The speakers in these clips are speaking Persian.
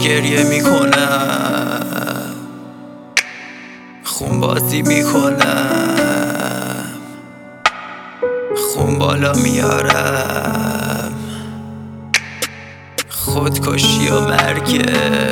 گریه میکنم، خون بازی میکنم، خون بالا میارم، خودکشی و مرگ.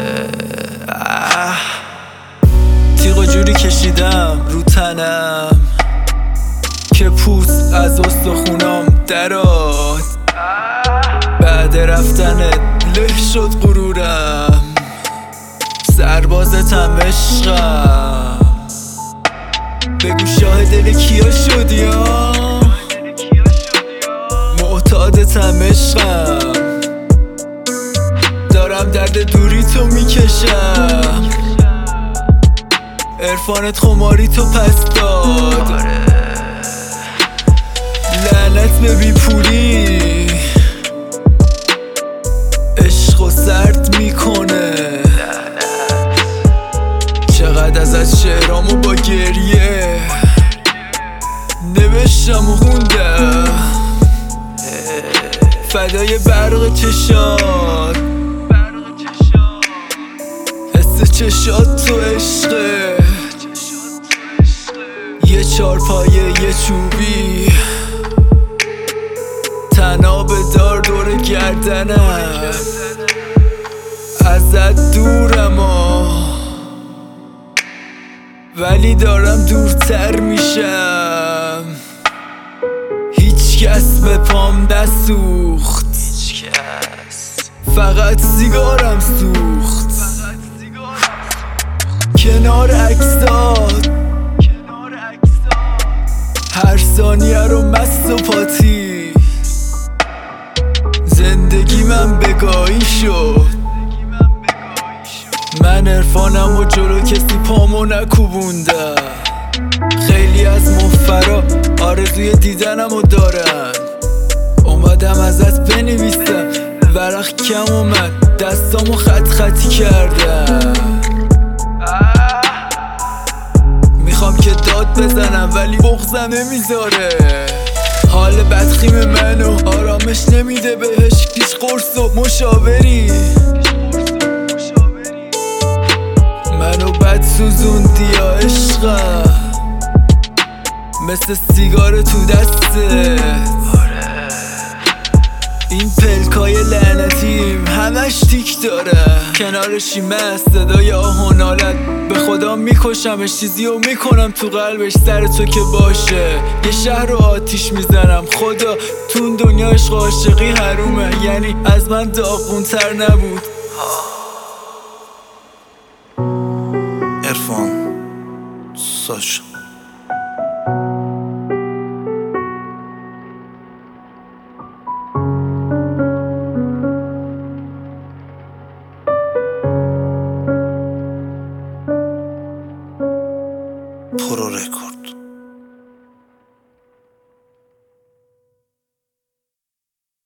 تیغ جوری کشیدم رو تنم که پوست از استخونام دراد. بعد رفتنت له شد غرورم، سربازتم عشقم. بگو شاه دل کیا شدی یا معتادتم عشقم. دارم درد دوری تو میکشم، عرفانت خماری تو پس داد. لعنت به بی پولی، عشق و سرد میکنه. چقدر ازت شعرامو با گریه نوشتم و خوندم، فدای برق چشات، حس چشات تو عشقه. یه چارپایه یه چوبی تناب دار دور گردنم، ازت دورم ولی دارم دورتر میشم. هیچ کس به پام نسوخت، فقط سیگارم سوخت کنار عکسات. هر ثانیه رو مست و پاتی، زندگی من بگاهی شد. من عرفانم و جلو کسی پامو نکوبوندم. خیلی از مفرا آرزوی دیدنم و دارن، اومدم ازت بنویسم. ورق کم اومد دستامو خط خطی کردم. میخوام که داد بزنم ولی بغضم نمیذاره. حال بدخیم منو آرامش نمیده، بهش هیچ قرص و مشاوری. منو بد سوزوندی یا عشقم، مثل سیگار تو دستت. این پلکای لعنتیم همش تیک داره، کنارشی مست صدای آه و نالت. به خدا میکشمش، چیزی رو میکنم تو قلبش سر تو که باشه. یه شهر رو آتیش میزنم، خدا تو اون دنیا عشق عاشقی حرومه. یعنی از من داغونتر نبود. عرفان ساش